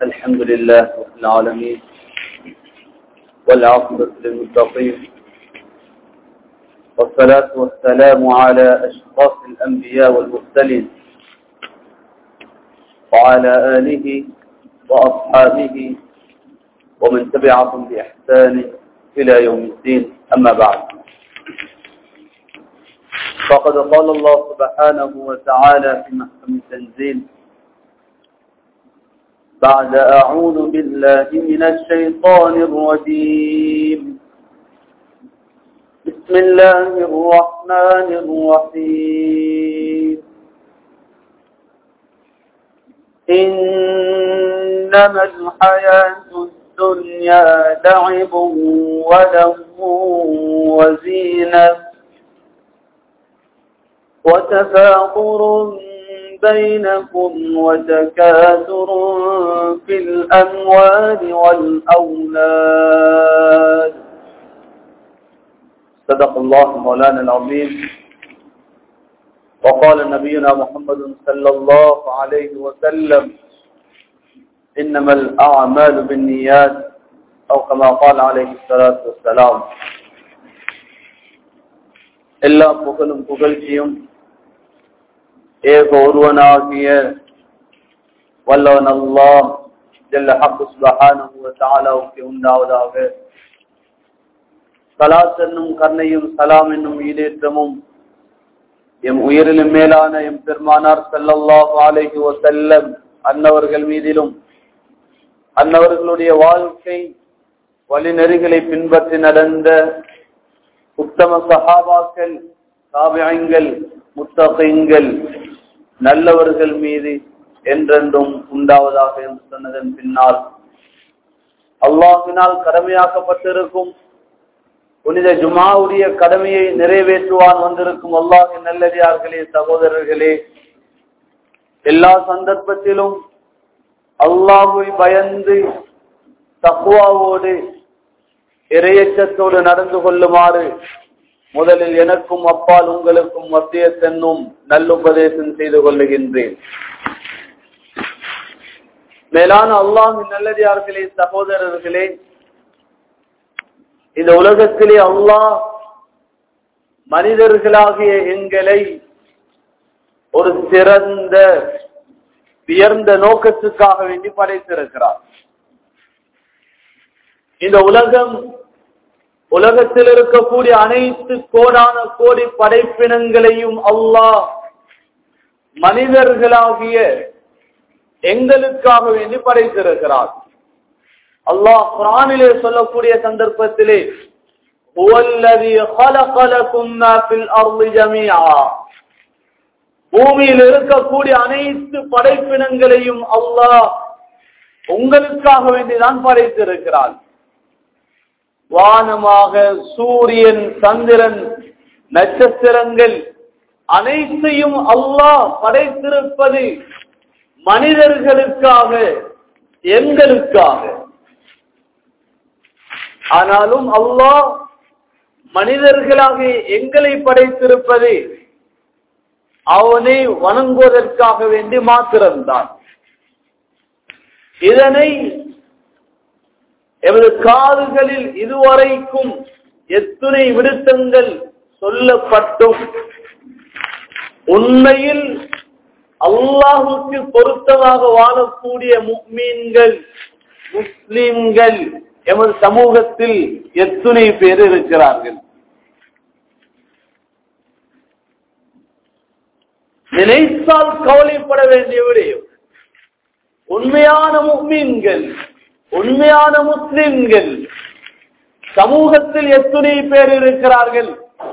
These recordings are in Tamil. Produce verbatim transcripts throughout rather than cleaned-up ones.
الحمد لله رب العالمين والعاقبة للمتقين والصلاة والسلام على أشرف الأنبياء والمرسلين وعلى آله وأصحابه ومن تبعهم بإحسان إلى يوم الدين. أما بعد، فقد قال الله سبحانه وتعالى في محكم التنزيل بعد أعوذ بالله من الشيطان الرجيم بسم الله الرحمن الرحيم إنما الحياة الدنيا لعب ولهو وزينة وتفاخر بينكم وتكاثر في الأموال والأولاد. صدق الله مولانا العظيم. وقال نبينا محمد صلى الله عليه وسلم إنما الأعمال بالنيات أو كما قال عليه الصلاة والسلام. எல்லா புகழும் புகழ்ச்சியும் ஏக ஒருவனாகிய வல்லவன் அல்லாஹ் ஜல்ல ஹக்கு சுப்ஹானஹு வ தஆலாவுக்கு உண்டாவதாக. ஸலாத் என்னும் கருணையும் சலாம் என்னும் ஈடேற்றமும் எம் உயிரிலும் மேலான எம் பெருமானார் ஸல்லல்லாஹு அலைஹி வஸல்லம் அன்னவர்கள் மீதிலும் அன்னவர்களுடைய வாழ்க்கை வழிநெறிகளை பின்பற்றி நடந்த உத்தம சஹாபாக்கள், தாபிஈன்கள், முத்தகீன்கள், நல்லவர்கள் மீது என்றென்றும் உண்டாவதாக என்று சொன்னதன் பின்னால் அல்லாஹ்வினால் கடமையாக்கப்பட்டிருக்கும் புனித ஜுமாவுடைய கடமையை நிறைவேற்றுவான் வந்திருக்கும் அல்லாஹ்வின் நல்லடியார்களே, சகோதரர்களே, எல்லா சந்தர்ப்பத்திலும் அல்லாஹ்வை பயந்து தக்வாவோடு இறையச்சத்தோடு நடந்து கொள்ளுமாறு முதலில் எனக்கும் அப்பால் உங்களுக்கும் வசியத் என்னும் நல்லுபதேசம் செய்து கொள்ளுகின்றேன். மேலான அல்லாஹ்வின் நல்லடியார்களே, சகோதரர்களே, இந்த உலகத்திலே அல்லாஹ் மனிதர்களாகிய எங்களை ஒரு சிறந்த உயர்ந்த நோக்கத்துக்காக வேண்டி படைத்திருக்கிறார். இந்த உலகம், உலகத்தில் இருக்கக்கூடிய அனைத்து கோடான கோடி படைப்பினங்களையும் அல்லாஹ் மனிதர்களாகிய எங்களுக்காக வேண்டி படைத்திருக்கிறார். அல்லாஹ் குர்ஆனிலே சொல்லக்கூடிய சந்தர்ப்பத்திலே ஹுவல்லதீ خلق لكم ما في الارض جميعا, பூமியில் இருக்கக்கூடிய அனைத்து படைப்பினங்களையும் அல்லாஹ் உங்களுக்காக வேண்டிதான் படைத்திருக்கிறார். வானமாக, சூரியன், சந்திரன், நட்சத்திரங்கள் அனைத்தையும் அல்லாஹ் படைத்திருப்பது மனிதர்களுக்காக, எங்களுக்காக. ஆனாலும் அல்லாஹ் மனிதர்களாக எங்களை படைத்திருப்பது அவனை வணங்குவதற்காக வேண்டி மாத்திரம்தான். இதனை எமது காதுகளில் இதுவரைக்கும் எத்துணை விருத்தங்கள் சொல்லப்பட்டும் உண்மையில் அல்லாஹுக்கு பொருத்தமாக வாழக்கூடிய முஃமின்கள், முஸ்லிம்கள் எமது சமூகத்தில் எத்துணை பேர் இருக்கிறார்கள். நினைத்தால் கவலைப்பட வேண்டிய விடயம், உண்மையான முஃமின்கள், உண்மையான முஸ்லிம்கள் சமூகத்தில் எத்துணை பேர் இருக்கிறார்கள்.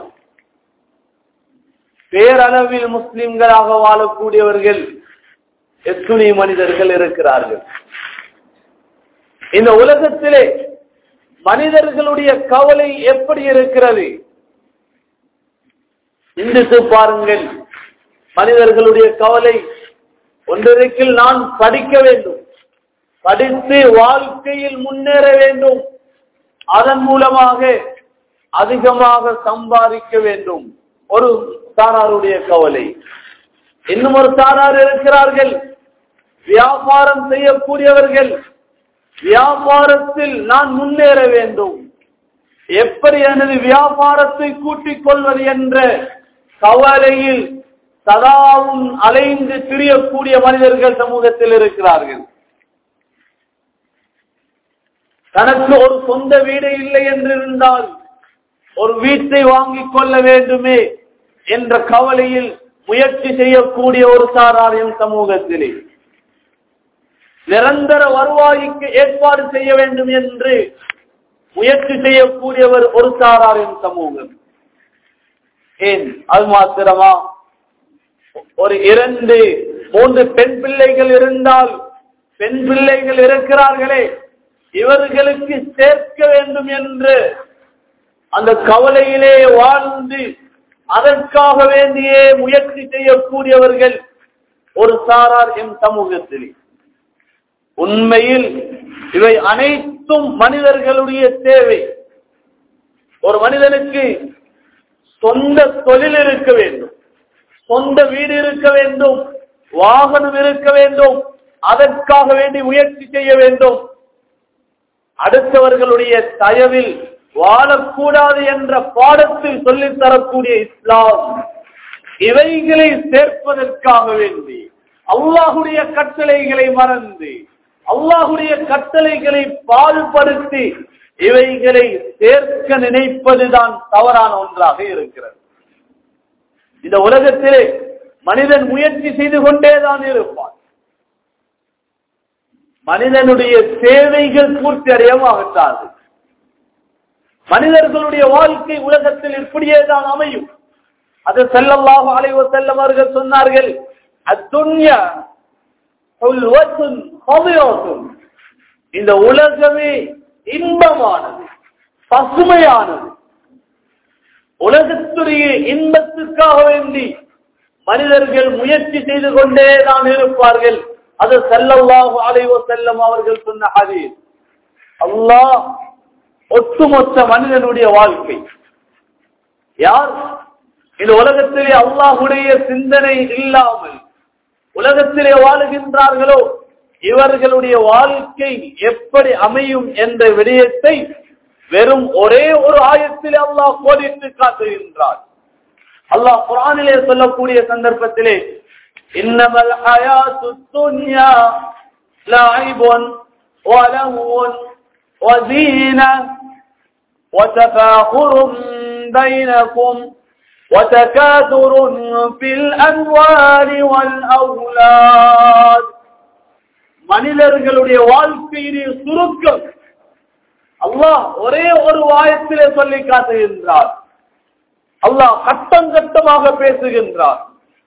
பேரளவில் முஸ்லிம்களாக வாழக்கூடியவர்கள் எத்துணை மனிதர்கள் இருக்கிறார்கள். இந்த உலகத்திலே மனிதர்களுடைய கவலை எப்படி இருக்கிறது சிந்தித்து பாருங்கள். மனிதர்களுடைய கவலை ஒன்றிற்கில் நான் படிக்க வேண்டும், படித்து வாழ்க்கையில் முன்னேற வேண்டும், அதன் மூலமாக அதிகமாக சம்பாதிக்க வேண்டும், ஒரு சாராருடைய கவலை. இன்னும் ஒரு சாரார் இருக்கிறார்கள், வியாபாரம் செய்யக்கூடியவர்கள் வியாபாரத்தில் நான் முன்னேற வேண்டும், எப்படி எனது வியாபாரத்தை கூட்டிக் கொள்வது என்ற கவலையில் சதாவும் அலைந்து திரியக்கூடிய மனிதர்கள் சமூகத்தில் இருக்கிறார்கள். தனக்கு ஒரு சொந்த வீடு இல்லை என்றிருந்தால் ஒரு வீட்டை வாங்கிக் கொள்ள வேண்டுமே என்ற கவலையில் முயற்சி செய்யக்கூடிய ஒரு சாராரின் சமூகத்திலே நிரந்தர வருவாய்க்கு ஏற்பாடு செய்ய வேண்டும் என்று முயற்சி செய்யக்கூடியவர் ஒரு சாராரின் சமூகம். ஏன் அது மாத்திரமா? ஒரு இரண்டு மூன்று பெண் பிள்ளைகள் இருந்தால் பெண் பிள்ளைகள் இருக்கிறார்களே இவர்களுக்கு சேர்க்க வேண்டும் என்று அந்த கவலையிலே வாழ்ந்து அதற்காக வேண்டியே முயற்சி செய்யக்கூடியவர்கள் ஒரு சாரார் எம் சமூகத்தில். உண்மையில் இவை அனைத்தும் மனிதர்களுடைய தேவை. ஒரு மனிதனுக்கு சொந்த தொழில் இருக்க வேண்டும், சொந்த வீடு இருக்க வேண்டும், வாகனம் இருக்க வேண்டும், அதற்காக வேண்டி முயற்சி செய்ய வேண்டும். அடுத்தவர்களுடைய தயவில் வாழக்கூடாது என்ற பாடத்தில் சொல்லித் தரக்கூடிய இஸ்லாம் இவைகளை சேர்ப்பதற்காக வேண்டி அல்லாஹுடைய கட்டளைகளை மறந்து அல்லாஹுடைய கட்டளைகளை பாடுபடுத்தி இவைகளை சேர்க்க நினைப்பதுதான் தவறான ஒன்றாக இருக்கிறது. இந்த உலகத்திலே மனிதன் முயற்சி செய்து கொண்டேதான் இருப்பான். மனிதனுடைய தேவைகள் பூர்த்தி அடையமாகத்தாது. மனிதர்களுடைய வாழ்க்கை உலகத்தில் இப்படியேதான் அமையும். அது ஸல்லல்லாஹு அலைஹி வஸல்லம் அவர்கள் சொன்னார்கள், அத்துன்யா ஹுல்வத்துன் ஹதிரத்துன், இந்த உலகமே இன்பமானது, பசுமையானது. உலகத்துடைய இன்பத்துக்காக வேண்டி மனிதர்கள் முயற்சி செய்து கொண்டேதான் இருப்பார்கள். அது ஸல்லல்லாஹு அலைஹி வஸல்லம் அவர்கள் சொன்ன ஹதீஸ். அல்லாஹ் ஒட்டுமொத்த மனிதனுடைய வாழ்க்கை யார் இந்த உலகத்திலே அல்லாஹுடைய சிந்தனை இல்லாமல் உலகத்திலே வாழுகின்றார்களோ இவர்களுடைய வாழ்க்கை எப்படி அமையும் என்ற விடயத்தை வெறும் ஒரே ஒரு ஆயத்திலே அல்லாஹ் கோடிட்டு காட்டுகின்றார். அல்லாஹ் குர்ஆனிலே சொல்லக்கூடிய சந்தர்ப்பத்திலே இன்னமல் ஹயாத்துத் துன்யா லஐபுன் வலஹுன் வஸீனா وتفاخر بينكم وتكاثر في الأموال والأولاد. மனிதர்களுடைய வாழ்க்கையிலே சுருக்கம் அல்லாஹ் ஒரே ஒரு வாயத்திலே சொல்லி காட்டுகின்றார். அல்லாஹ் கட்டம் கட்டமாக பேசுகின்றார்.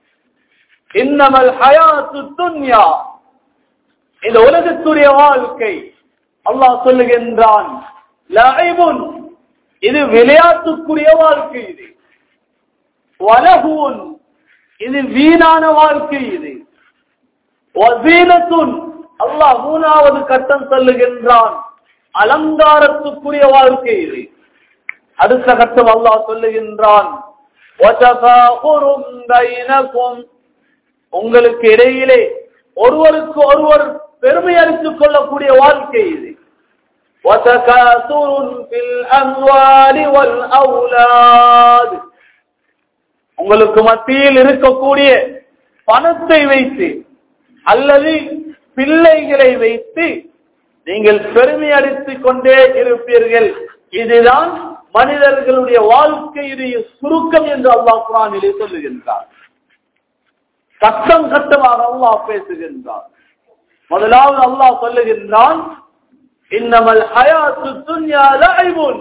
இன்னமல் ஹயாத்துத் துன்யா, இந்த உலகத்துடைய வாழ்க்கை அல்லாஹ் சொல்லுகின்றான் லஐபுன், இது விளையாட்டுக்குரிய வாழ்க்கை, இது வலஹுன், இது வீணான வாழ்க்கை, இது வஸீனத்துன், அல்லாஹ் மூணாவது கட்டம் சொல்லுகின்றான் அலங்காரத்துக்குரிய வாழ்க்கை இது. அடுத்த கட்டம் அல்லாஹ் சொல்லுகின்றான் வதஃபாகுரும் பைனகும், உங்களுக்கு இடையிலே ஒருவருக்கு ஒருவர் பெருமை அளித்துக் கொள்ளக்கூடிய வாழ்க்கை இது. وَتَكَاثُرٌ فِي الْأَمْوَالِ وَالْأَوْلَادِ, உங்களுக்கு மத்தியில் இருக்கக்கூடிய பணத்தை வைத்து அல்லது பிள்ளைகளை வைத்து நீங்கள் பெருமை அடித்துக் கொண்டே இருப்பீர்கள். இதுதான் மனிதர்களுடைய வாழ்க்கையுடைய சுருக்கம் என்று அல்லாஹ் குர்ஆனிலே சொல்லுகின்றார். கட்டம் கட்டமாக அல்லாஹ் பேசுகின்றார். முதலாவது அல்லாஹ் சொல்லுகின்றான் இன்னமல் ஹயாத்துத் துன்யா லஐபுன்,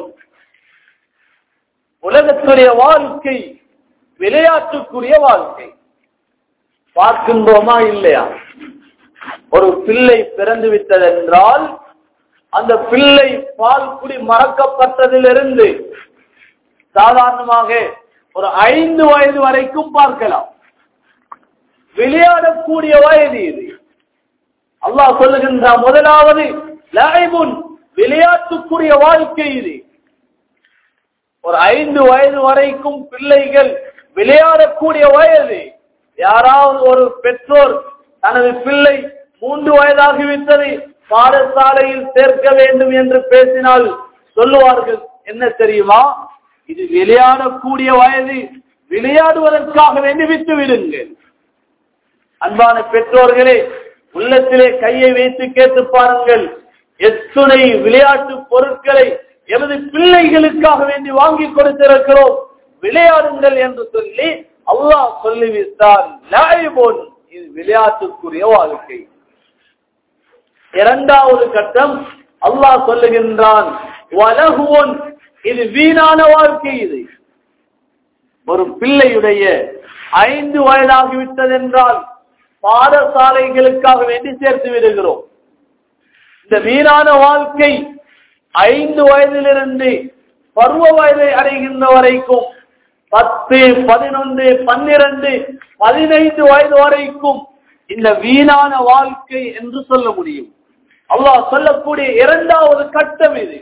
உலகத்துடைய வாழ்க்கை விளையாட்டுக்குரிய வாழ்க்கை. பார்க்கின்றோமா இல்லையா? ஒரு பிள்ளை பிறந்து விட்டதென்றால் அந்த பிள்ளை பால் குடி மறக்கப்பட்டதிலிருந்து சாதாரணமாக ஒரு ஐந்து வயது வரைக்கும் பார்க்கலாம். விளையாடக்கூடிய வயது இது. அல்லாஹ் சொல்லுகின்றான் முதலாவது லஐபுன், விளையாட்டுக்குரிய வாழ்க்கை இது. ஒரு ஐந்து வயது வரைக்கும் பிள்ளைகள் விளையாடக்கூடிய வயது. யாராவது ஒரு பெற்றோர் தனது பிள்ளை மூன்று வயதாகிவிட்டது, பாடசாலையில் சேர்க்க வேண்டும் என்று பேசினால் சொல்லுவார்கள் என்ன தெரியுமா, இது விளையாடக்கூடிய வயது, விளையாடுவதற்காக வேண்டி விட்டு விடுங்கள். அன்பான பெற்றோர்களே, உள்ளத்திலே கையை வைத்து கேட்டு பாருங்கள், எத்துணை விளையாட்டு பொருட்களை எமது பிள்ளைகளுக்காக வேண்டி வாங்கி கொடுத்திருக்கிறோம், விளையாடுங்கள் என்று சொல்லி அல்லாஹ் சொல்லிவிட்டார். லாயிபுன், இது விளையாட்டுக்குரிய வாழ்க்கை. இரண்டாவது கட்டம் அல்லாஹ் சொல்லுகின்றான், வலகுன், இது வீணான வாழ்க்கை. இது ஒரு பிள்ளையுடைய ஐந்து வயதாகிவிட்டது என்றால் பாடசாலைகளுக்காக வேண்டி சேர்த்து விடுகிறோம். இந்த வீணான வாழ்க்கை ஐந்து வயதிலிருந்து பருவ வயதை அடைகின்ற வரைக்கும், பத்து, பதினொன்று, பன்னிரண்டு, பதினைந்து வயது வரைக்கும் இந்த வீணான வாழ்க்கை என்று சொல்ல முடியும். அல்லாஹ் சொல்லக்கூடிய இரண்டாவது கட்டம் இது.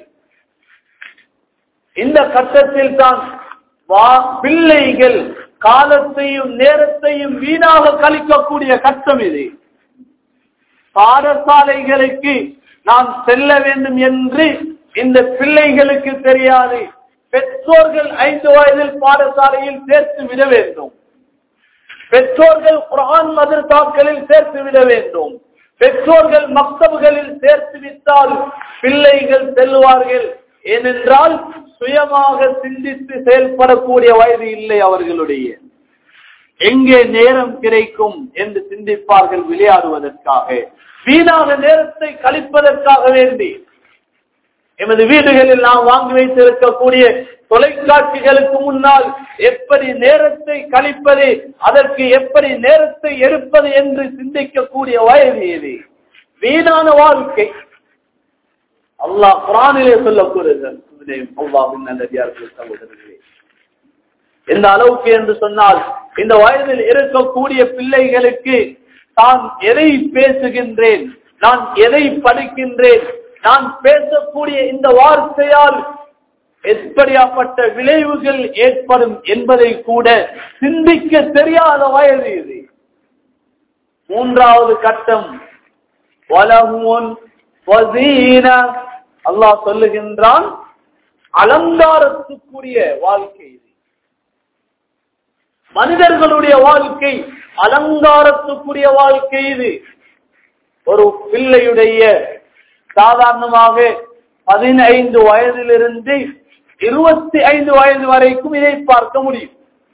இந்த கட்டத்தில் தான் பிள்ளைகள் காலத்தையும் நேரத்தையும் வீணாக கழிக்கக்கூடிய கட்டம் இது. பாடசாலைகளுக்கு நாம் செல்ல வேண்டும் என்று இந்த பிள்ளைகளுக்கு தெரியாது. பெற்றோர்கள் ஐந்து வயதில் பாடசாலையில் சேர்த்து விட வேண்டும். பெற்றோர்கள் குர்ஆன் மதரசாக்களில் சேர்த்து விட வேண்டும். பெற்றோர்கள் மக்தபுகளில் சேர்த்து விட்டால் பிள்ளைகள் செல்வார்கள். ஏனென்றால் சுயமாக சிந்தித்து செயல்படக்கூடிய வயது இல்லை அவர்களுடைய. எங்கே நேரம் கிடைக்கும் என்று சிந்திப்பார்கள் விளையாடுவதற்காக, வீணாக நேரத்தை கழிப்பதற்காக வேண்டி. எமது வீடுகளில் நாம் வாங்கி வைத்திருக்கக்கூடிய தொலைக்காட்சிகளுக்கு முன்னால் எப்படி நேரத்தை கழிப்பது, அதற்கு எப்படி நேரத்தை எடுப்பது என்று சிந்திக்கக்கூடிய வயது இது. வீணான வாழ்க்கை. அல்லாஹ் குர்ஆனிலே சொல்லக்கூடியது அல்லாஹ்வின் நல்லடியார்களே, சகோதரர்களே, எந்த அளவுக்கு என்று சொன்னால் இந்த வயதில் இருக்கக்கூடிய பிள்ளைகளுக்கு தான் எதை பேசுகின்றேன், நான் எதை படிக்கின்றேன், நான் பேசக்கூடிய இந்த வார்த்தையால் எப்படியாப்பட்ட விளைவுகள் ஏற்படும் என்பதை கூட சிந்திக்க தெரியாத வயது இது. மூன்றாவது கட்டம் வலஹுன் வஸீனா, அல்லாஹ் சொல்லுகின்றான் அலங்காரத்துக்குரிய வாழ்க்கை இது. மனிதர்களுடைய வாழ்க்கை அலங்காரத்துக்குரிய வாழ்க்கை இது. ஒரு பிள்ளையுடைய சாதாரணமாக பதினைந்து வயதிலிருந்து இருபத்தி ஐந்து வயது வரைக்கும் இதை பார்க்க முடியும்.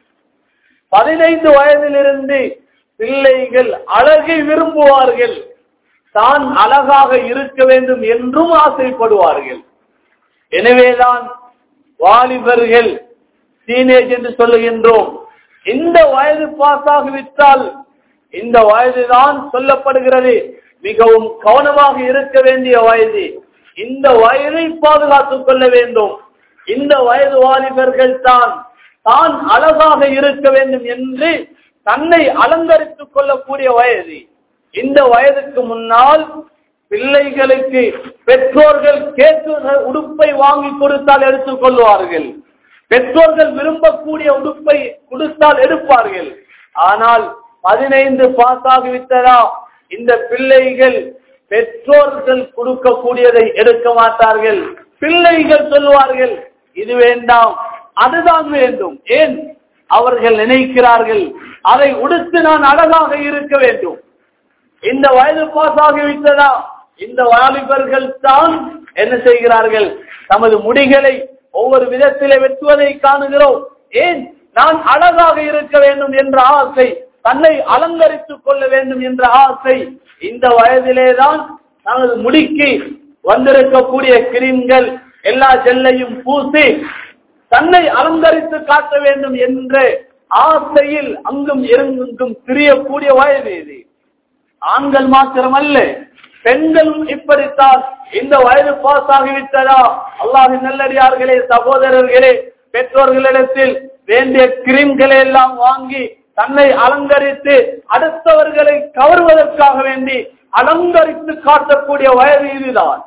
பதினைந்து வயதிலிருந்து பிள்ளைகள் அழகை விரும்புவார்கள், தான் அழகாக இருக்க வேண்டும் என்றும் ஆசைப்படுவார்கள். எனவேதான் வாலிபர்கள், டீனேஜ் என்று சொல்லுகின்றோம், இந்த வயது பாஸாகிவிட்டால் இந்த வயதுதான் சொல்லப்படுகிறது மிகவும் கவனமாக இருக்க வேண்டிய வயது. இந்த வயதை பாதுகாத்துக் கொள்ள வேண்டும். இந்த வயது வாலிபர்கள் தான் தான் அழகாக இருக்க வேண்டும் என்று தன்னை அலங்கரித்துக் கொள்ளக்கூடிய வயது. இந்த வயதுக்கு முன்னால் பிள்ளைகளுக்கு பெற்றோர்கள் கேட்கிற உடுப்பை வாங்கி கொடுத்தால் எடுத்துக் கொள்வார்கள். பெற்றோர்கள் விரும்பக்கூடிய உடுப்பை கொடுத்தால் எடுப்பார்கள். ஆனால் பதினைந்து பாஸ் ஆகிவிட்டதா, இந்த பிள்ளைகள் பெற்றோர்கள் கொடுக்கக்கூடியதை எடுக்க மாட்டார்கள். பிள்ளைகள் சொல்வார்கள் இது வேண்டாம், அதுதான் வேண்டும். ஏன்? அவர்கள் நினைக்கிறார்கள் அதை உடுத்து நான் அழகாக இருக்க வேண்டும். இந்த வயது பாஸ் ஆகிவிட்டதா, இந்த வாலிபர்கள் தான் என்ன செய்கிறார்கள், தமது முடிகளை ஒவ்வொரு விதத்திலே வெட்டுவதை காணுகிறோம். ஏன்? நான் அழகாக இருக்க வேண்டும் என்ற ஆசை, தன்னை அலங்கரித்துக் கொள்ள வேண்டும் என்ற ஆசை. இந்த வயதிலேதான் தனது முடிக்கு வந்திருக்கக்கூடிய கிரீம்கள் எல்லா ஜெல்லையும் பூசி தன்னை அலங்கரித்து காட்ட வேண்டும் என்ற ஆசையில் அங்கும் இறங்கும் திரியக்கூடிய வயது இது. ஆண்கள் மாத்திரமல்ல, பெண்களும் இப்படித்தான். இந்த வயது பாஸ் ஆகிவிட்டதா, அல்லாஹ்வின் நல்லடியார்களே, சகோதரர்களே, பெற்றோர்களிடத்தில் வேண்டிய கிரீம்களை எல்லாம் வாங்கி தன்னை அலங்கரித்து அடுத்தவர்களை கவர்வதற்காக வேண்டி அலங்கரித்து காட்டக்கூடிய வயது இதுதான்.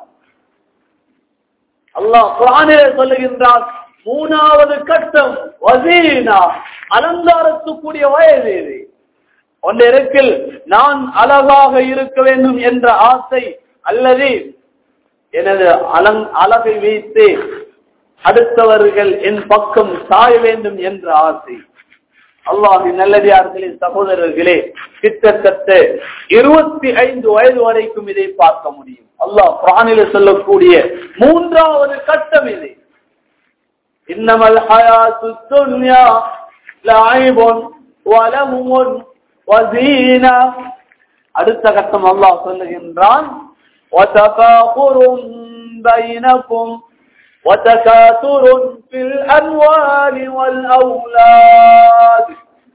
அல்லாஹ் குர்ஆனிலே சொல்லுகின்றான், மூணாவது கட்டம் வஸீனா, அலங்காரத்துக்குரிய வயது இது. ஒன்றிற்கில் நான் அழகாக இருக்க வேண்டும் என்ற ஆசை, அல்லது எனது அலங் அழகை வைத்து அடுத்தவர்கள் என் பக்கம் சாய வேண்டும் என்ற ஆசை. அல்லாஹ்வின் நல்லடியார்களே, சகோதரர்களே, கிட்டத்தட்ட இருபத்தி ஐந்து வயது வரைக்கும் இதை பார்க்க முடியும். அல்லாஹ் குர்ஆனில் சொல்லக்கூடிய மூன்றாவது கட்டம் இது. இன்னமல் ஹயாத்துத் துன்யா லஐபுன் வலஹுன் வஸீனா. அடுத்த கட்டம் அல்லாஹ் சொல்லுகின்றான், வதஃபாகுரும் பைனகும் வதகாதுருன் ஃபில் அம்வாலி வல் அவுலாத்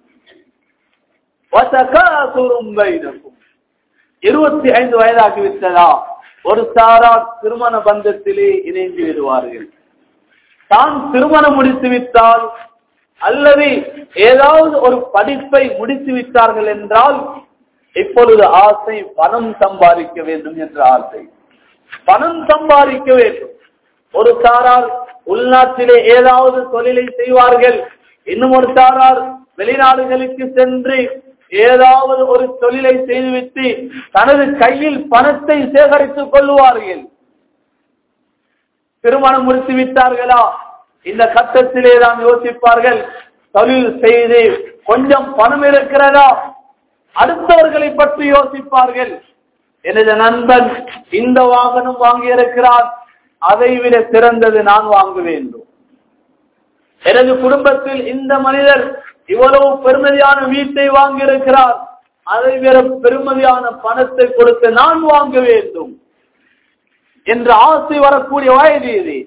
வதகாதுரும் பைனகும். இருபத்தி ஐந்து வயதாகிவிட்டதா ஒரு சாரார் திருமண பந்தத்திலே இணைந்து விடுவார்கள். தான் திருமணம் முடித்து விட்டால் அல்லது ஏதாவது ஒரு படிப்பை முடித்து விட்டார்கள் என்றால் இப்பொழுது ஆசை பணம் சம்பாதிக்க வேண்டும் என்ற ஆசை. பணம் சம்பாதிக்க வேண்டும். ஒரு சாரார் உள்நாட்டிலே ஏதாவது தொழிலை செய்வார்கள், இன்னும் ஒரு சாரார் வெளிநாடுகளுக்கு சென்று ஏதாவது ஒரு தொழிலை செய்துவிட்டு தனது கையில் பணத்தை சேகரித்துக் கொள்வார்கள். திருமணம் முடித்து விட்டார்களா, இந்த கட்டத்திலே தான் யோசிப்பார்கள், தொழில் செய்து கொஞ்சம் பணம் இருக்கிறதா, அடுத்தவர்களை பற்றி யோசிப்பார்கள். எனது நண்பன் இந்த வாகனம் வாங்கி இருக்கிறார், அதை விட சிறந்தது நான் வாங்க வேண்டும். எனது குடும்பத்தில் இந்த மனிதர் இவ்வளவு பெருமதியான வீட்டை வாங்கி இருக்கிறார், அதை விட பெருமதியான பணத்தை கொடுத்து நான் வாங்க வேண்டும் என்ற ஆசை வரக்கூடிய வயது இது.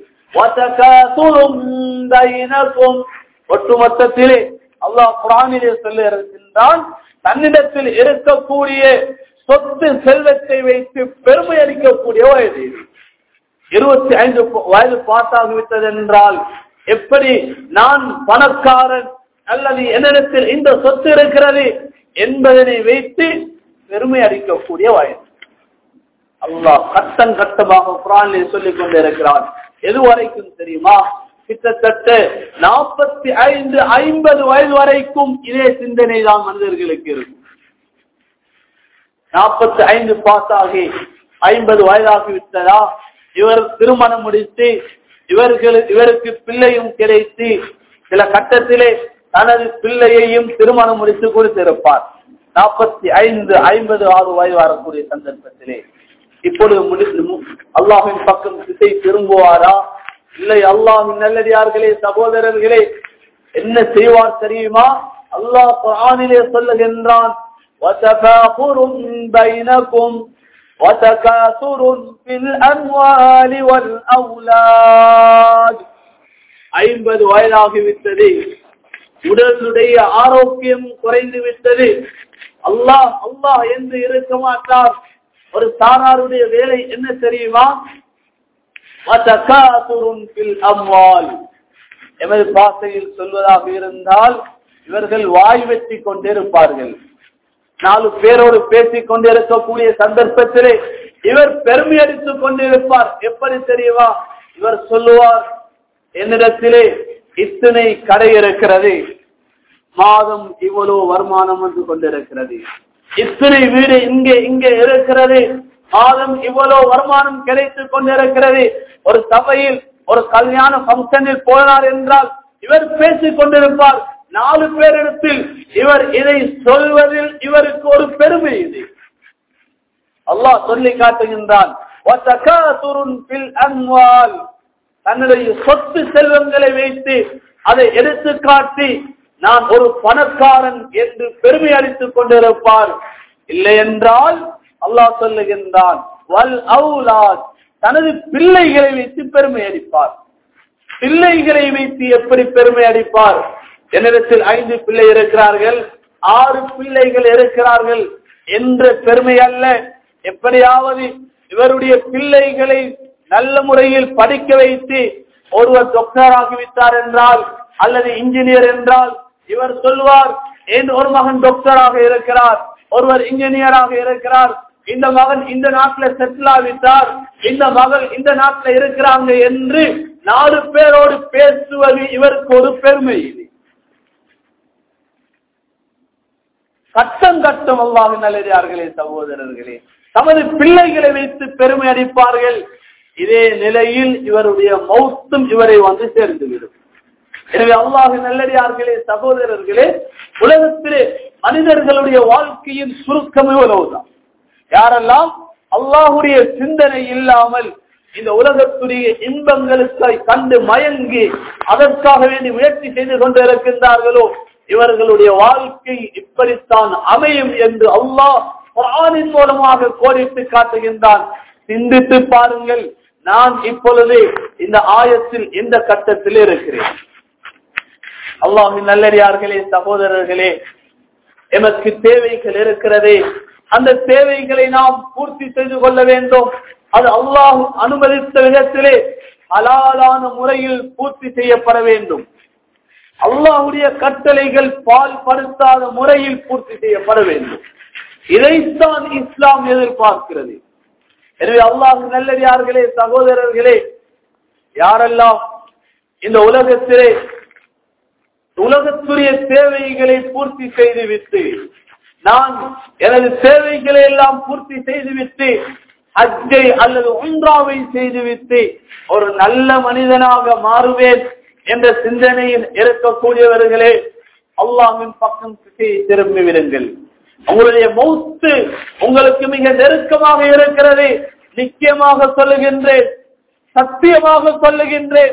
ஒட்டுமொத்தத்திலே அல்லாஹ் குர்ஆனிலே சொல்லுகின்றான், தன்னிடத்தில் இருக்கக்கூடிய சொத்து செல்வத்தை வைத்து பெருமை அளிக்கக்கூடிய வயது இது. இருபத்தி ஐந்து வயது பாட்டாகிவிட்டது என்றால் எப்படி நான் பணக்காரன் அல்லது என்னிடத்தில் இந்த சொத்து இருக்கிறது என்பதனை வைத்து பெருமை அளிக்கக்கூடிய வயது. அல்லாஹ் கட்டம் கட்டமாக குர்ஆனிலே சொல்லிக் கொண்டிருக்கிறான். எது வரைக்கும் தெரியுமா? கிட்டத்தட்ட நாற்பத்தி ஐந்து ஐம்பது வயது வரைக்கும் இதே சிந்தனை தான் மனிதர்களுக்கு இருக்கும். நாற்பத்தி ஐந்து பாஸாகி ஐம்பது வயதாகி விட்டதா, இவர் திருமணம் முடித்து இவர்கள் இவருக்கு பிள்ளையும் கிடைத்து சில கட்டத்திலே தனது பிள்ளையையும் திருமணம் முடித்து கொடுத்திருப்பார். நாற்பத்தி ஐந்து ஐம்பது ஆறு வயது வரக்கூடிய சந்தர்ப்பத்திலே இப்பொழுது அல்லாஹ்வின் பக்கம் திசை திரும்புவாரா? இல்லை. அல்லாஹ்வின் நல்லடியார்களே, சகோதரர்களே, என்ன செய்வார் தெரியுமா? அல்லாஹ் குர்ஆனிலே சொல்லுகின்றான், வதஃபாகுரும் பைனகும் வதகாதுருன் ஃபில் அம்வாலி வல் அவுலாத். ஐம்பது வயதாகிவிட்டது, உடலுடைய ஆரோக்கியம் குறைந்து விட்டது. அல்லாஹ் அல்லாஹ் என்று இருக்க மாட்டார். ஒரு சாராருடைய வேலை என்ன தெரியுமா? எமது பாசையில் சொல்வதாக இருந்தால் இவர்கள் வாய் வெட்டி கொண்டிருப்பார்கள். நாலு பேரோடு பேசிக் கொண்டிருக்கக்கூடிய சந்தர்ப்பத்திலே இவர் பெருமை அடித்துக் கொண்டிருப்பார். எப்படி தெரியுமா? இவர் சொல்லுவார், என்னிடத்திலே இத்தனை கடை இருக்கிறது, மாதம் இவ்வளவு வருமானம் வந்து கொண்டிருக்கிறது, இத்தனை வீடு இங்கே இங்கே இருக்கிறது, மாதம் இவ்வளவு வருமானம் கிடைத்துக் கொண்டிருக்கிறது. ஒரு சபையில் ஒரு கல்யாண பங்கனில் போனார் என்றால் இவர் பேசிக் கொண்டிருப்பார். நாலு பேரிடத்தில் இவர் இதை சொல்வதில் இவருக்கு ஒரு பெருமை இது. அல்லாஹ் சொல்லி காட்டுகின்றான், தன்னுடைய சொத்து செல்வங்களை வைத்து அதை எடுத்து காட்டி நான் ஒரு பணக்காரன் என்று பெருமை அளித்துக் கொண்டிருப்பார். இல்லை என்றால் அல்லாஹ் சொல்லுகின்றான், வல் அவுலாத், தனது பிள்ளைகளை வைத்து பெருமை அளிப்பார். பிள்ளைகளை வைத்து எப்படி பெருமை அளிப்பார்? என்னிடத்தில் ஐந்து பிள்ளை இருக்கிறார்கள், ஆறு பிள்ளைகள் இருக்கிறார்கள் என்ற பெருமை அல்ல. எப்படியாவது இவருடைய பிள்ளைகளை நல்ல முறையில் படிக்க வைத்து ஒருவர் டாக்டர் ஆகிவிட்டார் என்றால் அல்லது இன்ஜினியர் என்றால் இவர் சொல்வார், என் ஒரு மகன் டாக்டராக இருக்கிறார், ஒருவர் இன்ஜினியராக இருக்கிறார், இந்த மகன் இந்த நாட்டில் செட்டில் ஆகிவிட்டார், இந்த மகள் இந்த நாட்டில் இருக்கிறாங்க என்று நாலு பேரோடு பேசுவது இவருக்கு ஒரு பெருமை. கட்டம் கட்டம் அல்லாஹ்வின் நல்லடியார்களே சகோதரர்களே தமது பிள்ளைகளை வைத்து பெருமை அடிப்பார்கள். இதே நிலையில் இவருடைய மௌத்தும் இவரை வந்து சேர்ந்துவிடும். எனவே அல்லாஹ்வின் நல்லடியார்களே சகோதரர்களே உலகத்திலே மனிதர்களுடைய வாழ்க்கையின் சுருக்கம் இவ்வளவுதான். யாரெல்லாம் அல்லாஹ்வுடைய சிந்தனை இல்லாமல் இந்த உலகத்துடைய இன்பங்களுக்கு கண்டு மயங்கி அதற்காக வேண்டி முயற்சி செய்து கொண்டிருக்கின்றார்களோ இவர்களுடைய வாழ்க்கை இப்படித்தான் அமையும் என்று அல்லாஹ் குர்ஆனின் மூலமாக கோடிட்டு காட்டுகின்றான். சிந்தித்து பாருங்கள், நான் இப்பொழுது இந்த ஆயத்தில் இந்த கட்டத்தில் இருக்கிறேன். அல்லாஹ்வின் நல்லடியார்களே சகோதரர்களே எமக்கு தேவைகள் இருக்கிறதே, அந்த தேவைகளை நாம் பூர்த்தி செய்து கொள்ள வேண்டும். அது அல்லாஹ் அனுமதித்த விதத்திலே ஹலாலான முறையில் பூர்த்தி செய்யப்பட வேண்டும். அல்லாஹ்வுடைய கட்டளைகள் பால்படுத்தாத முறையில் பூர்த்தி செய்யப்பட வேண்டும். இதைத்தான் இஸ்லாம் எதிர்பார்க்கிறது. எனவே அல்லாஹ்வின் நல்லடியார்களே சகோதரர்களே யாரெல்லாம் இந்த உலகத்திலே உலகத்துடைய தேவைகளை பூர்த்தி செய்துவிட்டு நான் எனது தேவைகளை எல்லாம் பூர்த்தி செய்துவிட்டு ஹஜ்ஜை அல்லது உம்ராவை செய்துவிட்டு ஒரு நல்ல மனிதனாக மாறுவேன் என்ற சிந்தனையில் இருக்கக்கூடியவர்களே அல்லாஹ்வின் பக்கம் திரும்பி விடுங்கள். உங்களுடைய மௌத்து உங்களுக்கு மிக நெருக்கமாக இருக்கிறது. நிச்சயமாக சொல்லுகின்றேன், சத்தியமாக சொல்லுகின்றேன்,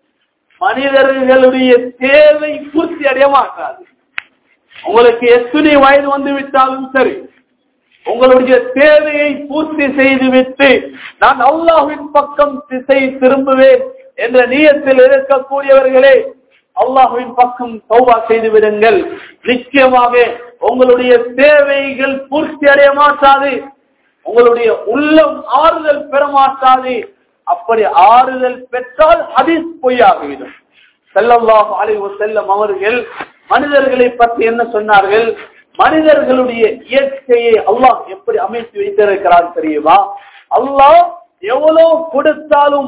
மனிதர்களுடைய தேவை பூர்த்தி அடைய மாட்டாது. உங்களுக்கு எத்தனை வயது வந்து விட்டாலும் சரி, உங்களுடைய தேவையை பூர்த்தி செய்துவிட்டு நான் அல்லாஹ்வின் பக்கம் திசை திரும்புவேன் என்ற நியத்தில் இருக்கக்கூடியவர்களே அல்லாஹ்வின் பக்கம் தௌபா செய்து விடுங்கள். நிச்சயமாக உங்களுடைய தேவைகள் பூர்த்தி அடைய மாட்டாது, உங்களுடைய உள்ளம் ஆறுதல் பெற மாட்டாது. அப்படி ஆறுதல் பெற்றால் ஹதீஸ் பொய்யாகிவிடும். ஸல்லல்லாஹு அலைஹி வஸல்லம் அவர்கள் மனிதர்களை பற்றி என்ன சொன்னார்கள்? மனிதர்களுடைய இயற்கையை அல்லாஹ் எப்படி அமைத்து வைத்திருக்கிறார் தெரியுமா? அல்லாஹ் எவ்வளவு கொடுத்தாலும்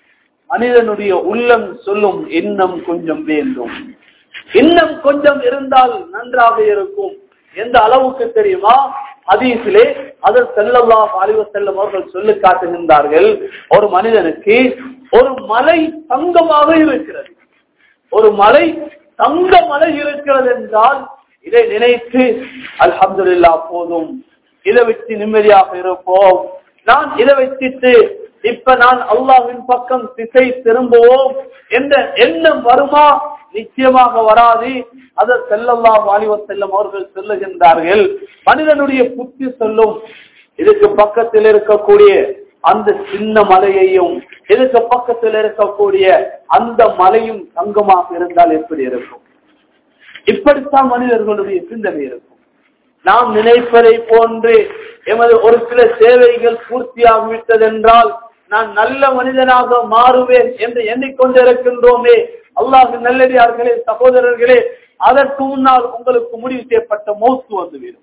மனிதனுடைய உள்ளம் சொல்லும் இன்னும் கொஞ்சம் வேண்டும், இன்னும் கொஞ்சம் இருந்தால் நன்றாக இருக்கும். எந்த அளவுக்கு தெரியுமா? ஹதீஸிலே ஹஜ்ரத் ஸல்லல்லாஹு அலைஹி வஸல்லம் அவர்கள் சொல்லி காட்டுகின்றார்கள், ஒரு மனிதனுக்கு ஒரு மலை தங்கமாக இருக்கிறது, ஒரு மலை தங்க மலை இருக்கிறது என்றால் இதை நினைத்து அல்ஹம்துலில்லாஹ் போதும், இதை வச்சு நிம்மதியாக இருப்போம், நான் இதை வச்சிட்டு இப்ப நான் அல்லாஹ்வின் பக்கம் திசை திரும்புவோம் என்ற எண்ணம் வருமா? நிச்சயமாக வராது. ஹஜ்ரத் ஸல்லல்லாஹு அலைஹி வஸல்லம் அவர்கள் சொல்லுகின்றார்கள், மனிதனுடைய புத்தி சொல்லும் இதுக்கு பக்கத்தில் இருக்கக்கூடிய அந்த சின்ன மலையையும் இதுக்கு பக்கத்தில் இருக்கக்கூடிய அந்த மலையும் தங்கமாக இருந்தால் எப்படி இருக்கும்? இப்படித்தான் மனிதர்களுடைய சிந்தனை இருக்கும். நாம் நினைப்பதை போன்று எமது ஒரு சில தேவைகள் பூர்த்தியாகிவிட்டது என்றால் நான் நல்ல மனிதனாக மாறுவேன் என்று எண்ணிக்கொண்டிருக்கின்றோமே. அல்லாஹ்வின் நல்லடியார்களே சகோதரர்களே, அதற்கு முன்னால் உங்களுக்கு முடிவு செய்யப்பட்ட மௌத்து வந்துவிடும்.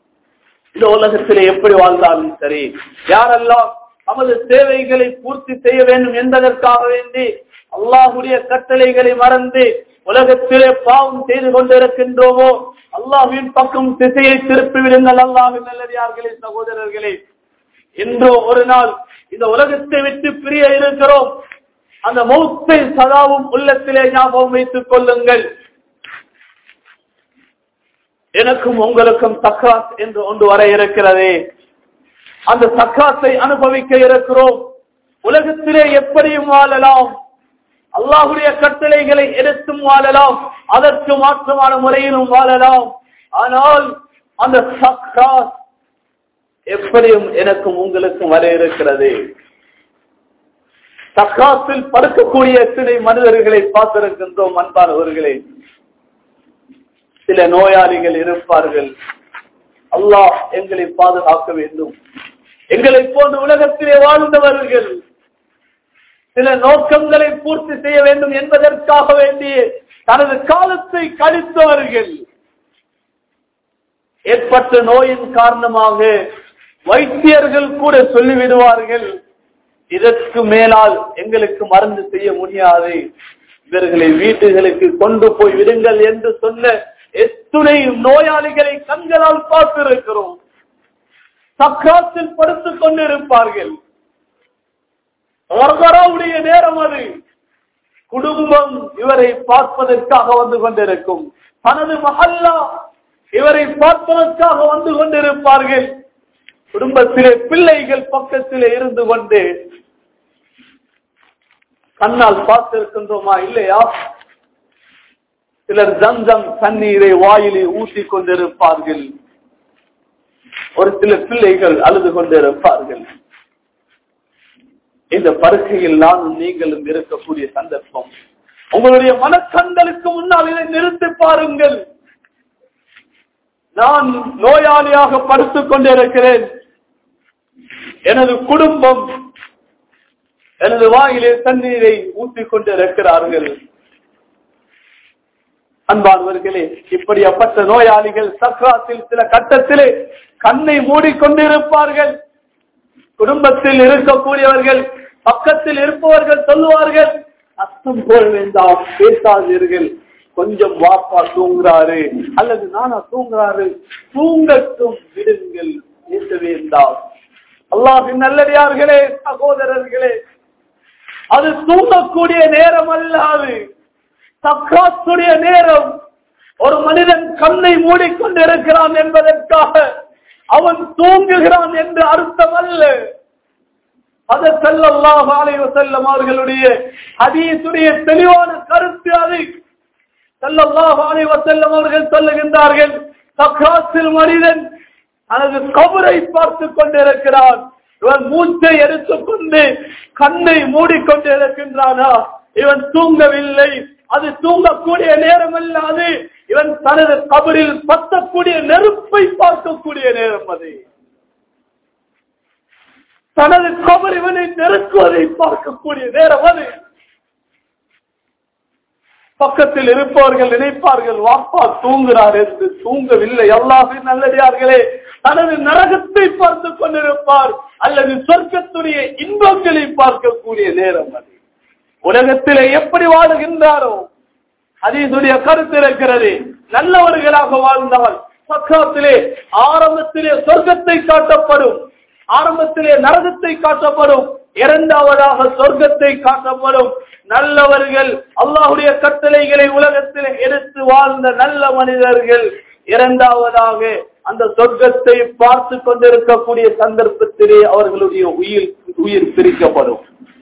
இந்த உலகத்திலே எப்படி வாழ்ந்தாலும் சரி, யாரெல்லாம் நமது தேவைகளை பூர்த்தி செய்ய வேண்டும் என்பதற்காக வேண்டி அல்லாஹ்வுடைய கட்டளைகளை மறந்து உலகத்திலே பாவம் செய்து கொண்டிருக்கின்றோமோ அல்லாஹ்வின் பக்கம் திசையை திருப்பி விடுங்கள். அல்லாஹ்வின் நல்லடியார்களே சகோதரர்களே, இன்றோ ஒரு நாள் இந்த உலகத்தை விட்டு பிரிய இருக்கிறோம். அந்த மௌத்தை சதாவும் உள்ளத்திலே ஞாபகம் வைத்துக் கொள்ளுங்கள். எனக்கும் உங்களுக்கும் சக்காத் என்று ஒன்று வர இருக்கிறதே, அந்த சக்காத்தை அனுபவிக்க இருக்கிறோம். உலகத்திலே எப்படியும் வாழலாம், அல்லாஹ்வுடைய கட்டளைகளை எடுத்தும் வாழலாம், அதற்கு மாற்றமான முறையிலும் வாழலாம். ஆனால் அந்த சக்காத் எப்படியும் எனக்கும் உங்களுக்கும் வர இருக்கிறது. சக்காத்தில் படுக்கக்கூடிய எத்தனை மனிதர்களை பார்த்திருக்கின்றோம் அன்பானவர்களே. சில நோயாளிகள் இருப்பார்கள், அல்லாஹ் எங்களை பாதுகாக்க வேண்டும். எங்களை போன்ற உலகத்திலே வாழ்ந்தவர்கள் சில நோக்கங்களை பூர்த்தி செய்ய வேண்டும் என்பதற்காக வேண்டிய தனது காலத்தை கழித்தவர்கள் ஏற்பட்ட நோயின் காரணமாக வைத்தியர்கள் கூட சொல்லிவிடுவார்கள், இதற்கு மேலால் எங்களுக்கு மருந்து செய்ய முடியாது, இவர்களை வீட்டுகளுக்கு கொண்டு போய் விடுங்கள் என்று சொன்ன எத்துணை நோயாளிகளை கண்களால் பார்த்திருக்கிறோம். சக்கராத்தில் படுத்துக் கொண்டிருப்பார்கள். அவர்களுடைய நேரம் அது. குடும்பம் இவரை பார்ப்பதற்காக வந்து கொண்டிருக்கும். தனது மஹல்லா இவரை பார்ப்பதற்காக வந்து கொண்டிருப்பார்கள். குடும்பத்திலே பிள்ளைகள் பக்கத்திலே இருந்து கொண்டு கண்ணால் பார்த்திருக்கின்றோமா இல்லையா? சிலர் ஜம்ஜம் தண்ணீரை வாயிலே ஊற்றி கொண்டிருப்பார்கள். ஒரு சில பிள்ளைகள் அழுது கொண்டிருப்பார்கள். இந்த படுக்கையில் நானும் நீங்களும் இருக்கக்கூடிய சந்தர்ப்பம். உங்களுடைய மனக்கண்களுக்கு முன்னால் இதை நிறுத்தி பாருங்கள். நான் நோயாளியாக படுத்துக் கொண்டிருக்கிறேன். எனது குடும்பம் எனது வாயிலே தண்ணீரை ஊற்றிக் கொண்டிருக்கிறார்கள். அன்பானவர்களே, இப்படிப்பட்ட நோயாளிகள் சக்கராத்தில் சில கட்டத்திலே கண்ணை மூடிக்கொண்டிருப்பார்கள். குடும்பத்தில் இருக்கக்கூடியவர்கள் பக்கத்தில் இருப்பவர்கள் சொல்லுவார்கள், அர்த்தம் போல வேண்டாம், பேசாதீர்கள், கொஞ்சம் வாப்பா தூங்குறாரு அல்லது நானா தூங்குறாரு, தூங்கட்டும், விடுங்கள், பேச வேண்டாம். அல்லாஹ்வின் நல்லடியார்களே, சகோதரர்களே, அது தூங்கக்கூடிய நேரம் அல்லாது சக்கராத்துடைய நேரம். ஒரு மனிதன் கண்ணை மூடிக்கொண்டிருக்கிறான் என்பதற்காக அவன் தூங்குகிறான் என்று அர்த்தம் அல்ல. அது ஸல்லல்லாஹு அலைஹி வஸல்லம் அவர்களுடைய ஹதீஸுடைய தெளிவான கருத்து. அது ஸல்லல்லாஹு அலைஹி வஸல்லம் அவர்கள் சொல்லுகின்றார்கள், சக்கராத்தில் மனிதன் தனது கபரை பார்த்துக் கொண்டிருக்கிறான். இவன் மூச்சை எடுத்துக்கொண்டு கண்ணை மூடிக்கொண்டு இருக்கின்றானா? இவன் தூங்கவில்லை. அது தூங்கக்கூடிய நேரம் அல்லாது இவன் தனது கபரில் பத்தக்கூடிய நெருப்பை பார்க்கக்கூடிய நேரம். அது தனது கபர் இவனை நெருக்குவதை பார்க்கக்கூடிய நேரம். அது பக்கத்தில் இருப்பவர்கள் நினைப்பார்கள், வாப்பா தூங்குகிறார் என்று. தூங்கவில்லை. அல்லாஹ்வின் நல்லடியார்களே, தனது நரகத்தை பார்த்துக் கொண்டிருப்பார் அல்லது சொர்க்கத்துடைய இன்பங்களை பார்க்கக்கூடிய நேரம். அது உலகத்திலே எப்படி வாழுகின்றாரோ ஹதீஸுடைய கருத்து இருக்கிறது. நல்லவர்களாக வாழ்ந்தால் சக்கராத்திலே ஆரம்பத்திலே சொர்க்கத்தை காட்டப்படும், ஆரம்பத்திலே நரகத்தை காட்டப்படும், இரண்டாவதாக சொர்க்கத்தை காட்டப்படும். நல்லவர்கள் அல்லாஹ்வுடைய கட்டளைகளை உலகத்திலே எடுத்து வாழ்ந்த நல்ல மனிதர்கள் இரண்டாவதாக அந்த சொர்க்கத்தை பார்த்து கொண்டிருக்கக்கூடிய சந்தர்ப்பத்திலே அவர்களுடைய உயிர் உயிர் பிரிக்கப்படும்.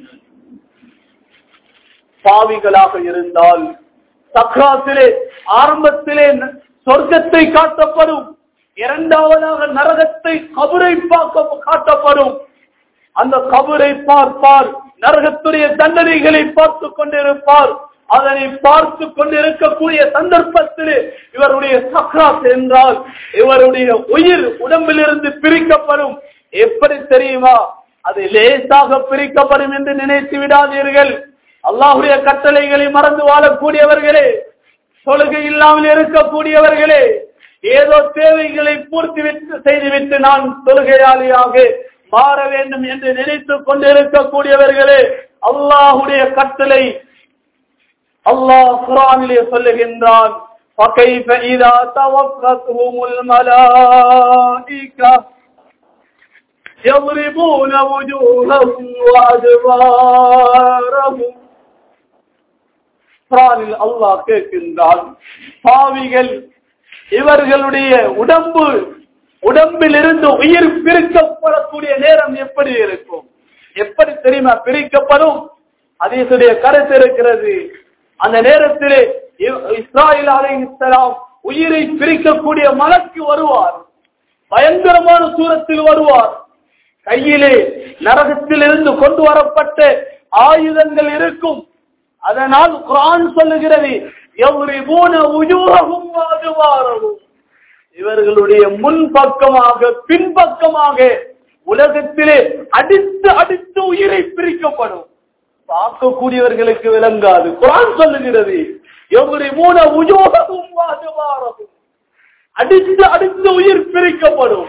பாவிகளாக இருந்தால் சக்கராத்திலே ஆரம்பத்திலே சொர்க்கத்தை காட்டப்படும், இரண்டாவதாக நரகத்தை கபரை பார்க்க காட்டப்படும். அந்த கபரை பார்ப்பார், நரகத்துடைய தண்டனைகளை பார்த்து கொண்டிருப்பார். அதனை பார்த்து கொண்டிருக்கக்கூடிய சந்தர்ப்பத்திலே இவருடைய சக்கராத் என்றால் இவருடைய உயிர் உடம்பிலிருந்து பிரிக்கப்படும். எப்படி தெரியுமா? அது லேசாக பிரிக்கப்படும் என்று நினைத்து விடாதீர்கள். அல்லாஹ்வுடைய கட்டளைகளை மறந்து வாழக்கூடியவர்களே, தொழுகை இல்லாமல் இருக்கக்கூடியவர்களே, ஏதோ தேவைகளை பூர்த்தி செய்துவிட்டு நான் தொழுகையாளியாக மாற வேண்டும் என்று நினைத்துக் கொண்டிருக்கக்கூடியவர்களே, அல்லாஹ்வுடைய கட்டளை அல்லாஹ் குர்ஆனிலே சொல்லுகின்றான், فَكَيْفَ إِذَا تَوَفَّتْهُمُ الْمَلَائِكَةُ يَضْرِبُونَ وُجُوهَهُمْ وَأَدْبَارَهُمْ. குர்ஆனில் அல்லாஹ் கேட்கின்றான், பாவிகள் இவர்களுடைய உடம்பு உடம்பில் இருந்து உயிர் பிரிக்கப்படக்கூடிய நேரம் எப்படி இருக்கும்? எப்படி தெரியுமா பிரிக்கப்படும்? ஹதீஸுடைய கருத்து இருக்கிறது. அந்த நேரத்திலே இஸ்ராயீல் அலைஹிஸ்ஸலாம் உயிரை பிரிக்கக்கூடிய மலக்கு வருவார். பயங்கரமான சூரத்தில் வருவார். கையிலே நரகத்தில் இருந்து கொண்டு வரப்பட்ட ஆயுதங்கள் இருக்கும். அதனால் குர்ஆன் சொல்லுகிறது, யவ்ரிபூன வுஜூஹஹும் வஅத்பாரஹும். இவர்களுடைய முன்பக்கமாக பின்பக்கமாக உலகத்திலே அடித்து அடித்து உயிரை பிரிக்கப்படும். பார்க்கக்கூடியவர்களுக்கு விளங்காது. குர்ஆன் சொல்லுகிறது, யவ்ரிபூன வுஜூஹஹும் வஅத்பாரஹும். அடித்து அடித்து உயிர் பிரிக்கப்படும்.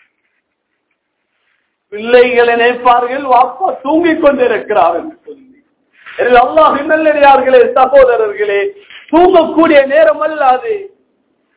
பிள்ளைகள் நினைப்பார்கள், வாப்பா தூங்கிக் கொண்டிருக்கிறார் என்று சொல்லி. அல்லாஹ்வின் நல்லடியார்களே, சகோதரர்களே, தூங்கக்கூடிய நேரம் அல்லாது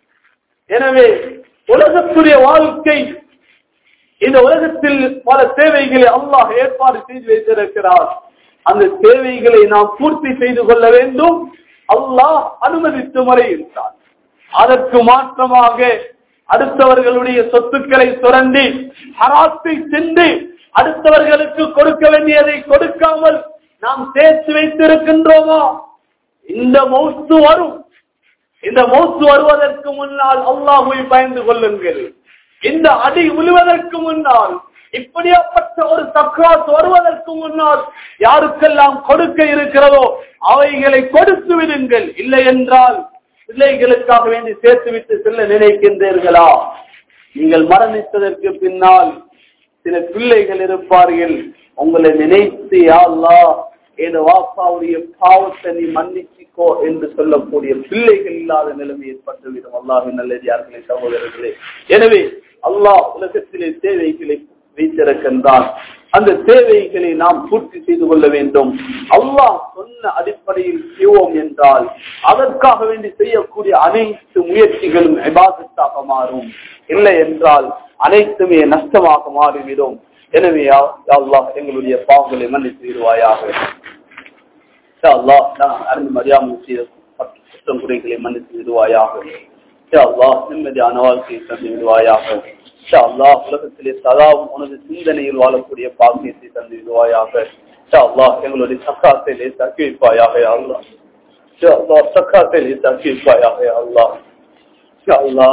எனவே உலகத்துடைய வாழ்க்கை, இந்த உலகத்தில் பல தேவைகளை அல்லாஹ் ஏற்பாடு செய்து வைத்திருக்கிறார். அந்த தேவைகளை நாம் பூர்த்தி செய்து கொள்ள வேண்டும். அல்லாஹ் அனுமதித்த முறை இருந்தார். அதற்கு மாற்றமாக அடுத்தவர்களுடைய சொத்துக்களை சுரண்டி ஹராத்தை சென்று அடுத்தவர்களுக்கு கொடுக்க வேண்டியதை கொடுக்காமல் நாம் சேர்த்து வைத்திருக்கின்றோமா? இந்த மௌத்து வரும். இந்த மௌத்து வருவதற்கு முன்னால் அல்லாஹ்வை பயந்து கொள்ளுங்கள். இந்த அடி விழுவதற்கு முன்னால், இப்படியாப்பட்ட ஒரு சக்ராத் வருவதற்கு முன்னால் யாருக்கெல்லாம் கொடுக்க இருக்கிறதோ அவைகளை கொடுத்து விடுங்கள். இல்லை என்றால் பிள்ளைகளுக்காக வேண்டி சேர்த்துவிட்டு செல்ல நினைக்கின்றீர்களா? நீங்கள் மரணித்ததற்கு பின்னால் சில பிள்ளைகள் இருப்பார்கள். உங்களை நினைத்து யா அல்லாஹ் என் வாப்பாவுடைய பாவத்தை நீ மன்னிச்சிக்கோ என்று சொல்லக்கூடிய பிள்ளைகள் இல்லாத நிலைமை ஏற்பட்டுவிடும். அல்லாஹ்வின் நல்லடியார்களே, சகோதரர்களே, எனவே அல்லாஹ் உலகத்திலே தேவைகளை வைத்திருக்கின்றான். அந்த தேவைகளை நாம் பூர்த்தி செய்து கொள்ள வேண்டும். அல்லாஹ் சொன்ன அடிப்படையில் செய்வோம் என்றால் அதற்காக வேண்டி செய்யக்கூடிய அனைத்து முயற்சிகளும் இபாதத்தாக மாறும். இல்லை என்றால் அனைத்துமே நஷ்டமாக மாறிவிடும். எனவே யா அல்லாஹ் எங்களுடைய பாவங்களை மன்னித்து விடுவாயாக. யா அல்லாஹ் நான் அறிந்து மரியாமல் செய்த குற்றம் குறைகளை மன்னித்து விடுவாயாக. யா அல்லாஹ் நிம்மதியான வாழ்க்கையை தந்து விடுவாயாக. யா அல்லாஹ் உலகத்திலே சதாவும் உனது சிந்தனையில் வாழக்கூடிய பாக்கியத்தை தந்து விடுவாயாக. யா அல்லாஹ் எங்களுடைய சக்காத்தை லேசாக்கி வைப்பாயாக. யா அல்லாஹ் யா அல்லாஹ் சக்காத்தை லேசாக்கி வைப்பாயாக. யா அல்லாஹ் யா அல்லாஹ்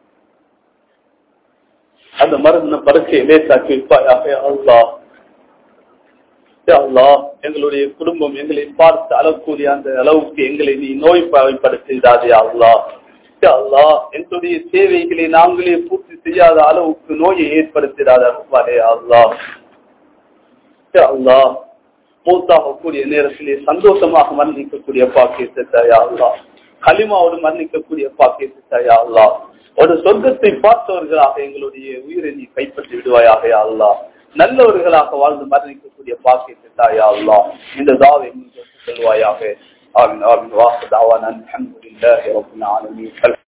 அந்த மருந்த படுக்கையை லேசாக்கி வைப்பாயாக. யா அல்லாஹ் யா அல்லாஹ் எங்களுடைய குடும்பம் எங்களை பார்த்து அளக்கூடிய அந்த அளவுக்கு எங்களை நீ நோய்படுத்திடாதே. யா அல்லாஹ் யா அல்லாஹ் எங்களுடைய தேவைகளை நாங்களே பூர்த்தி செய்யாத அளவுக்கு நோயை ஏற்படுத்திடாத அல்லாஹ். யா அல்லாஹ் மூத்தாகக்கூடிய நேரத்திலே சந்தோஷமாக மரணிக்கக்கூடிய பாக்கியத்தை யா அல்லாஹ், கலிமாவோடு மரணிக்கக்கூடிய பாக்கியத்தை யா அல்லாஹ், ஒரு சொர்க்கத்தை பார்த்தவர்களாக எங்களுடைய உயிரை நீ கைப்பற்றி விடுவாயாக. யா அல்லாஹ் நல்லவர்களாக வாழ்ந்து மரணிக்கக்கூடிய பாக்கியத்தை யா அல்லாஹ் இந்த தாவை சொல்வாயாக. ஆமீன் ஆமீன். வாஹ் தாவானா அல்ஹம்துலில்லாஹி ரப்பில் ஆலமீன்.